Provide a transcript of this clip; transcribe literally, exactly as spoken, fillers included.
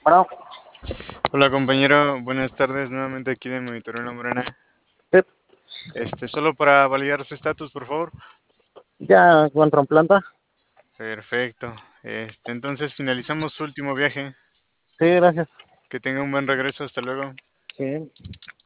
Bueno, Hola compañero, buenas tardes, nuevamente aquí de Monitoreo La Morena. sí, Este, solo para validar su estatus, por favor. ya encuentro en planta. Perfecto. Este, entonces finalizamos su último viaje. Sí, gracias. Que tenga un buen regreso, hasta luego. Sí.